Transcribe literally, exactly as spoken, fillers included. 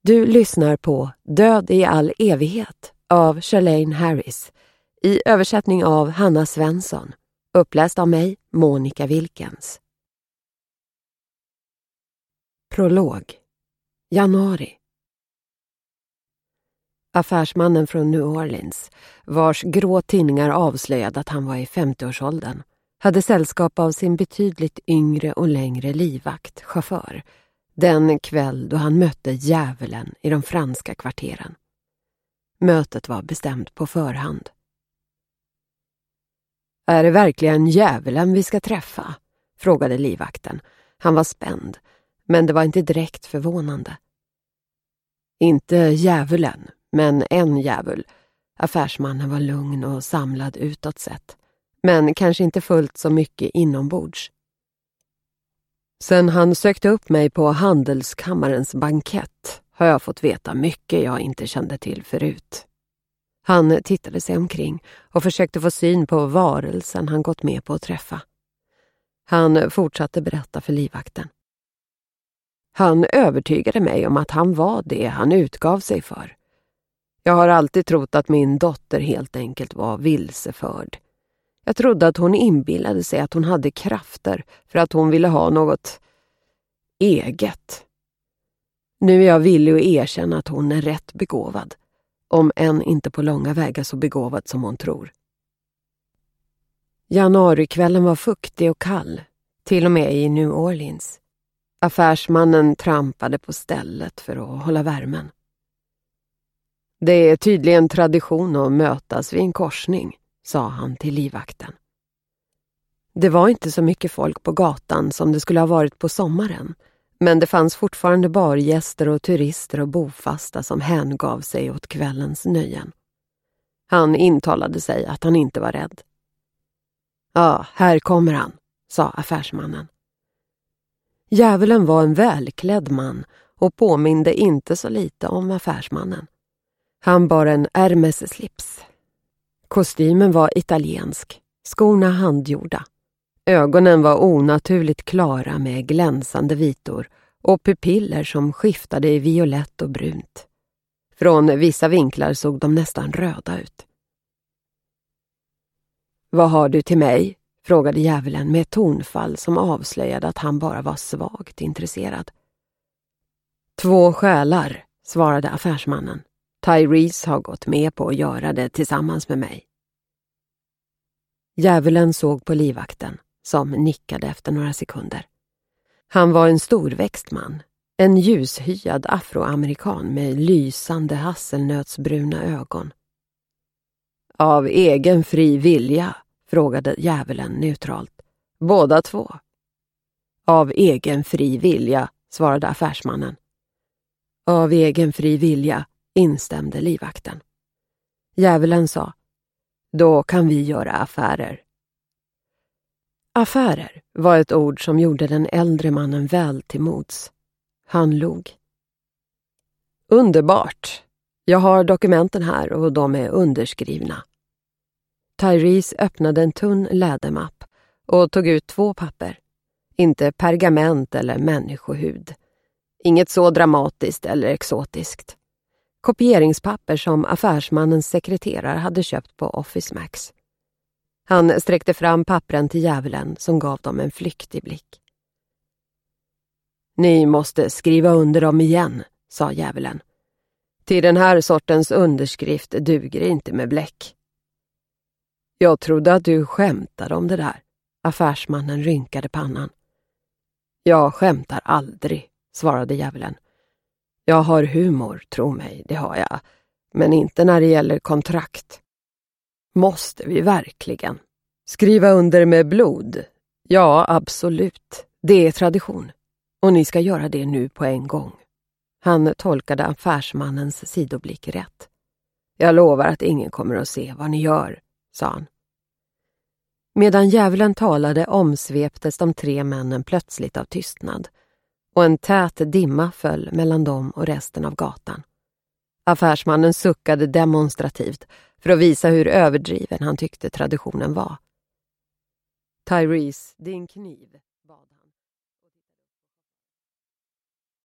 Du lyssnar på Död i all evighet av Charlaine Harris i översättning av Hanna Svensson, uppläst av mig, Monica Wilkens. Prolog. Januari. Affärsmannen från New Orleans, vars grå tinningar avslöjade att han var i femtioårsåldern, hade sällskap av sin betydligt yngre och längre livvakt, chaufför, den kväll då han mötte djävulen i de franska kvarteren. Mötet var bestämt på förhand. Är det verkligen djävulen vi ska träffa? Frågade livvakten. Han var spänd, men det var inte direkt förvånande. Inte djävulen, men en djävul. Affärsmannen var lugn och samlad utåt sett, men kanske inte fullt så mycket inombords. Sen han sökte upp mig på handelskammarens bankett har jag fått veta mycket jag inte kände till förut. Han tittade sig omkring och försökte få syn på varelsen han gått med på att träffa. Han fortsatte berätta för livvakten. Han övertygade mig om att han var det han utgav sig för. Jag har alltid trott att min dotter helt enkelt var vilseförd. Jag trodde att hon inbillade sig att hon hade krafter för att hon ville ha något eget. Nu är jag villig att erkänna att hon är rätt begåvad, om än inte på långa vägar så begåvad som hon tror. Januarikvällen var fuktig och kall, till och med i New Orleans. Affärsmannen trampade på stället för att hålla värmen. Det är tydligen tradition att mötas vid en korsning, sa han till livvakten. Det var inte så mycket folk på gatan som det skulle ha varit på sommaren, men det fanns fortfarande bargäster och turister och bofasta som hängav sig åt kvällens nöjen. Han intalade sig att han inte var rädd. Ja, här kommer han, sa affärsmannen. Djävulen var en välklädd man och påminde inte så lite om affärsmannen. Han bar en Hermes-slips. Kostymen var italiensk, skorna handgjorda. Ögonen var onaturligt klara med glänsande vitor och pupiller som skiftade i violett och brunt. Från vissa vinklar såg de nästan röda ut. Vad har du till mig? Frågade djävulen med ett tonfall som avslöjade att han bara var svagt intresserad. Två själar, svarade affärsmannen. Tyrese har gått med på att göra det tillsammans med mig. Djävulen såg på livvakten, som nickade efter några sekunder. Han var en storväxt man, en ljushyad afroamerikan med lysande hasselnötsbruna ögon. Av egen fri vilja, frågade djävulen neutralt. Båda två. Av egen fri vilja, svarade affärsmannen. Av egen fri vilja, instämde livvakten. Djävulen sa, då kan vi göra affärer. Affärer var ett ord som gjorde den äldre mannen väl till mods. Han log. Underbart. Jag har dokumenten här och de är underskrivna. Tyrese öppnade en tunn lädermapp och tog ut två papper. Inte pergament eller människohud. Inget så dramatiskt eller exotiskt. Kopieringspapper som affärsmannens sekreterare hade köpt på Office Max. Han sträckte fram pappren till djävulen som gav dem en flyktig blick. Ni måste skriva under dem igen, sa djävulen. Till den här sortens underskrift duger inte med bläck. Jag trodde att du skämtade om det där. Affärsmannen rynkade pannan. Jag skämtar aldrig, svarade djävulen. Jag har humor, tro mig, det har jag. Men inte när det gäller kontrakt. Måste vi verkligen? Skriva under med blod? Ja, absolut. Det är tradition. Och ni ska göra det nu på en gång. Han tolkade affärsmannens sidoblick rätt. Jag lovar att ingen kommer att se vad ni gör, sa han. Medan djävulen talade omsveptes de tre männen plötsligt av tystnad. Och en tät dimma föll mellan dem och resten av gatan. Affärsmannen suckade demonstrativt för att visa hur överdriven han tyckte traditionen var. Tyrese, din kniv,